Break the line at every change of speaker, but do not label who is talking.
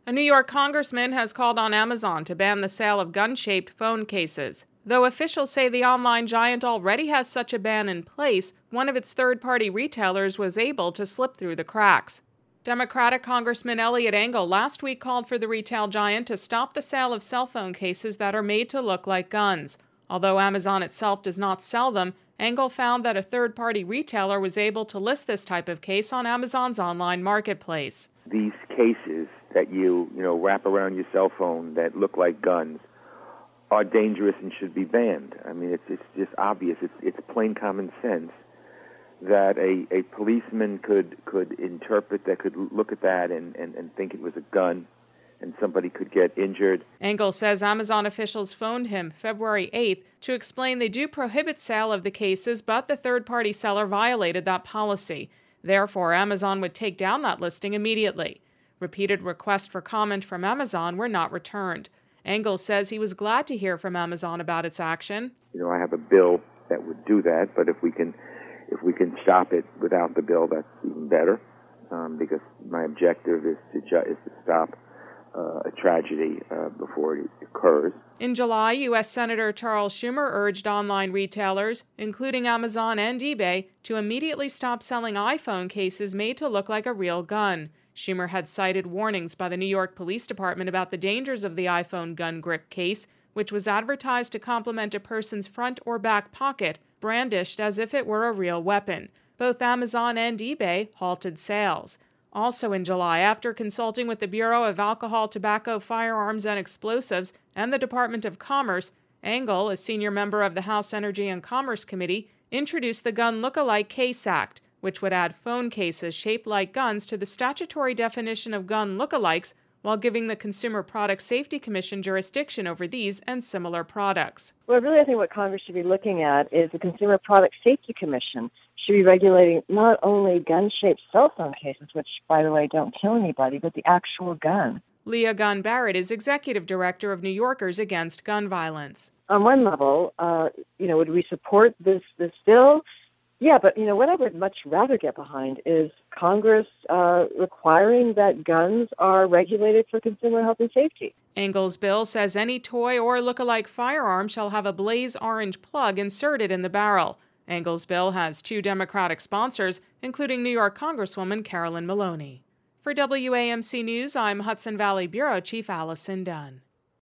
A New York congressman has called on Amazon to ban the sale of gun-shaped phone cases. Though officials say the online giant already has such a ban in place, one of its third-party retailers was able to slip through the cracks. Democratic Congressman Eliot Engel last week called for the retail giant to stop the sale of cell phone cases that are made to look like guns. Although Amazon itself does not sell them, Engel found that a third-party retailer was able to list this type of case on Amazon's online marketplace.
These cases that you wrap around your cell phone that look like guns are dangerous and should be banned. I mean, it's just obvious. It's plain common sense that a policeman could interpret that, could look at that and think it was a gun, and somebody could get injured.
Engel says Amazon officials phoned him February 8th to explain they do prohibit sale of the cases, but the third-party seller violated that policy. Therefore, Amazon would take down that listing immediately. Repeated requests for comment from Amazon were not returned. Engel says he was glad to hear from Amazon about its action.
I have a bill that would do that, but if we can stop it without the bill, that's even better, because my objective is to stop a tragedy before it occurs.
In July, U.S. Senator Charles Schumer urged online retailers, including Amazon and eBay, to immediately stop selling iPhone cases made to look like a real gun. Schumer had cited warnings by the New York Police Department about the dangers of the iPhone gun grip case, which was advertised to complement a person's front or back pocket, brandished as if it were a real weapon. Both Amazon and eBay halted sales. Also in July, after consulting with the Bureau of Alcohol, Tobacco, Firearms, and Explosives and the Department of Commerce, Engel, a senior member of the House Energy and Commerce Committee, introduced the Gun Look-alike Case Act, which would add phone cases shaped like guns to the statutory definition of gun lookalikes while giving the Consumer Product Safety Commission jurisdiction over these and similar products.
Well, really, I think what Congress should be looking at is the Consumer Product Safety Commission should be regulating not only gun-shaped cell phone cases, which, by the way, don't kill anybody, but the actual gun.
Leah Gunn Barrett is executive director of New Yorkers Against Gun Violence.
On one level, would we support this bill? Yeah, but, what I would much rather get behind is Congress requiring that guns are regulated for consumer health and safety.
Engel's bill says any toy or look-alike firearm shall have a blaze orange plug inserted in the barrel. Engel's bill has 2 Democratic sponsors, including New York Congresswoman Carolyn Maloney. For WAMC News, I'm Hudson Valley Bureau Chief Allison Dunn.